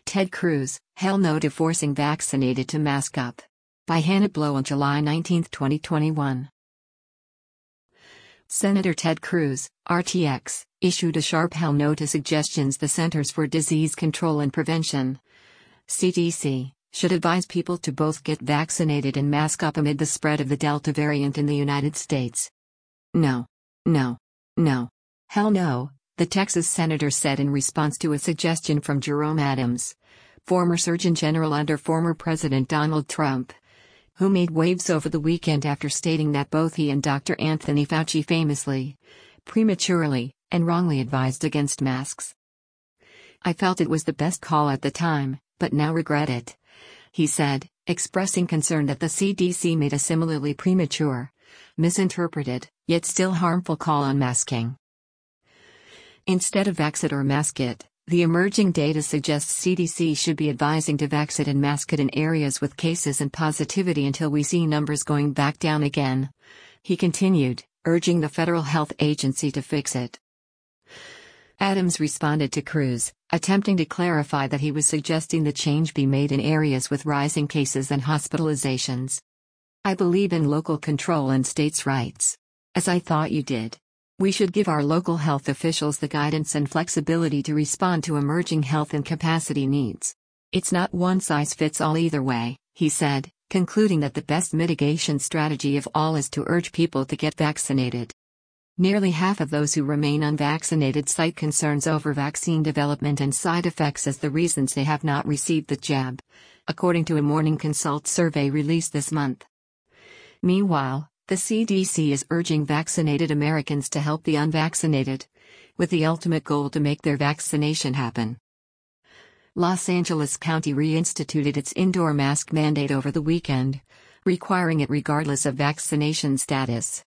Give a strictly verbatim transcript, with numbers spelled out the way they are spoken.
Ted Cruz, hell no to forcing vaccinated to mask up. By Hannah Blow on July nineteenth, twenty twenty-one. Senator Ted Cruz, R T X, issued a sharp hell no to suggestions the Centers for Disease Control and Prevention, C D C, should advise people to both get vaccinated and mask up amid the spread of the Delta variant in the United States. No. No. No. Hell no, the Texas senator said in response to a suggestion from Jerome Adams, former Surgeon General under former President Donald Trump, who made waves over the weekend after stating that both he and Doctor Anthony Fauci famously, prematurely, and wrongly advised against masks. I felt it was the best call at the time, but now regret it, he said, expressing concern that the C D C made a similarly premature, misinterpreted, yet still harmful call on masking. Instead of vax it or mask it, the emerging data suggests C D C should be advising to vax it and mask it in areas with cases and positivity until we see numbers going back down again, he continued, urging the Federal Health Agency to fix it. Adams responded to Cruz, attempting to clarify that he was suggesting the change be made in areas with rising cases and hospitalizations. I believe in local control and states' rights. As I thought you did. We should give our local health officials the guidance and flexibility to respond to emerging health and capacity needs. It's not one size fits all either way, he said, concluding that the best mitigation strategy of all is to urge people to get vaccinated. Nearly half of those who remain unvaccinated cite concerns over vaccine development and side effects as the reasons they have not received the jab, according to a Morning Consult survey released this month. Meanwhile, the C D C is urging vaccinated Americans to help the unvaccinated, with the ultimate goal to make their vaccination happen. Los Angeles County reinstituted its indoor mask mandate over the weekend, requiring it regardless of vaccination status.